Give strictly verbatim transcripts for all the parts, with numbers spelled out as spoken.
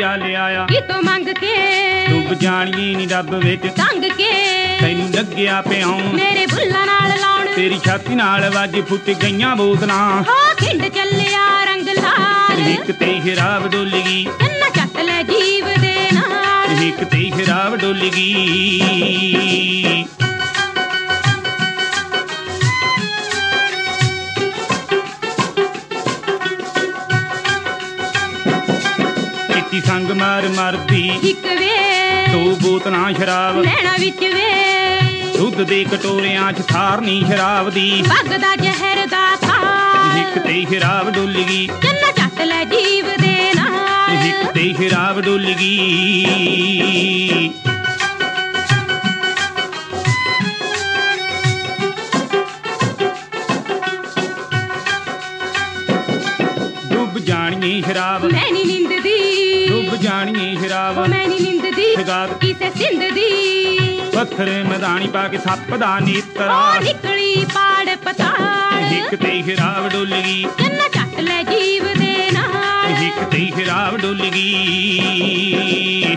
ਰੁਪਿਆ ਲਿਆਇਆ ਕਿਤੋਂ ਮੰਗ ਕੇ ਡੁੱਬ ਜਾਣੀਏ ਨੀ ਰੱਬ ਵਿੱਚ ਟੰਗ ਕੇ ਤੈਨੂੰ ਲੱਗਿਆ ਪਿਆਉਣ ਮੇਰੇ ਬੁੱਲਾਂ ਨਾਲ ਲਾਉਣ ਤੇਰੀ ਛਾਤੀ ਨਾਲ ਵੱਜ ਫੁੱਟ ਗਈਆਂ ਬੋਤਲਾਂ ਹੋ ਖਿੰਡ ਚੱਲਿਆ ਰੰਗ ਲਾਲ ਇੱਕ ਤੇ ਸ਼ਰਾਬ ਡੁੱਲ ਗਈ ਚੰਨਾ ਚੱਟ ਲੈ ਜੀਵ ਦੇ ਨਾਲ ਇੱਕ ਤੇ ਸ਼ਰਾਬ ਡੁੱਲ ਗਈ ਕੀਤੀ ਸੰਗ ਮਾਰ ਮਰਦੀ ਇੱਕ ਵੇ ਦੋ ਬੋਤਲਾਂ ਸ਼ਰਾਬ ਨੈਣਾ ਵਿੱਚ ਵੇ ਦੁੱਧ ਦੇ ਕਟੋਰਿਆਂ 'ਚ ਥਾਰਨੀ ਸ਼ਰਾਬ ਦੀ ਭਗਦਾ ਜ਼ਹਿਰ ਦਾ ਥਾਲ ਇੱਕ ਤੇ ਸ਼ਰਾਬ ਡੁੱਲ ਗਈ ਚੰਨਾ ਚੱਟ ਲੈ ਜੀਵ ਦੇ ਨਾਲ ਇੱਕ ਤੇ ਸ਼ਰਾਬ ਡੁੱਲ ਗਈ ਡੁੱਬ ਜਾਣੀਏ ਸ਼ਰਾਬ ਮੈਂ ਨੀ ਨਿੰਦਦੀ ਡੁੱਬ ਜਾਣੀਏ ਸ਼ਰਾਬ ਮੈਂ ਨੀ ਨਿੰਦਦੀ ਸ਼ਗਾਤ ਕਿਸੇ ਸਿੰਧ ਦੀ ਪੱਥਰ ਮੈਦਾਨੀ ਪਾ ਕੇ ਸੱਪ ਦਾ ਨੇਤਰਾ ਉਹ ਨਿਕਲੀ ਪਾੜ ਪਤਾਲ ਇੱਕ ਤੇ ਸ਼ਰਾਬ ਡੁੱਲ ਗਈ ਚੰਨਾ ਚੱਟ ਲੈ ਜੀਵ ਦੇ ਨਾਲ ਇੱਕ ਤੇ ਸ਼ਰਾਬ ਡੁੱਲ ਗਈ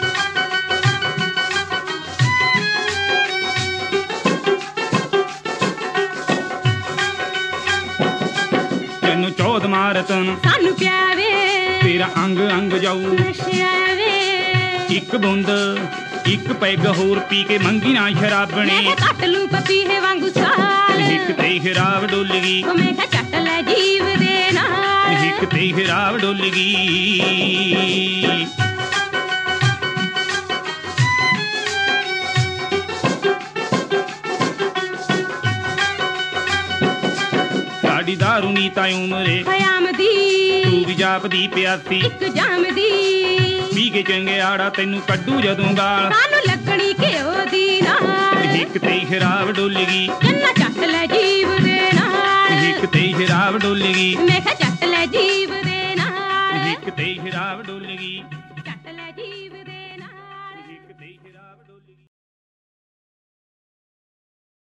ਤੈਨੂੰ ਚੌਦ ਮਾਰਤਨ ਸਾਨੂੰ ਪਿਆਵੇ ਤੇਰਾ ਅੰਗ ਅੰਗ ਜਾਊ ਨਸ਼ਿਆਵੇ ਇੱਕ ਬੂੰਦ ਇੱਕ ਪੈਗ ਹੋਰ ਪੀ ਕੇ ਮੰਗੀ ਨਾ ਸ਼ਰਾਬਣੇ ਮੈਂ ਕੱਟ ਲੂੰ ਪਪੀਹੇ ਵਾਂਗੂ ਸਾਲ ਇੱਕ ਤੇ ਸ਼ਰਾਬ ਡੁੱਲ ਗਈ ਉਹ ਮੈਂ ਚੱਟ ਲੈ ਜੀਵ ਦੇ ਨਾਲ ਇੱਕ ਤੇ ਸ਼ਰਾਬ ਡੁੱਲ ਗਈ ਸਾਡੀ ਦਾਰੂ ਨੀ ਤਾਂ ਉਮਰੇ ਖਿਆਮਦੀ ਤੂੰ ਵੀ ਜਾਪਦੀ ਪਿਆਸੀ ਇੱਕ ਜਾਮਦੀ ਪੀ ਕੇ ਚੰਗਿਆੜਾ ਤੈਨੂੰ ਕੱਢੂ ਜਦੋਂ ਗਾਲ ਸਾਨੂੰ ਲੱਗਣੀ ਘਿਓ ਦੀ ਨਾਲ ਇੱਕ ਤੇ ਸ਼ਰਾਬ ਡੁੱਲ ਗਈ ਚੰਨਾ ਚੱਟ ਲੈ ਜੀਵ ਦੇ ਨਾਲ ਇੱਕ ਤੇ ਸ਼ਰਾਬ ਡੁੱਲ ਗਈ ਮੈਂ ਕਿਹਾ ਚੱਟ ਲੈ ਜੀਵ ਦੇ ਨਾਲ ਇੱਕ ਤੇ ਸ਼ਰਾਬ ਡੁੱਲ ਗਈ।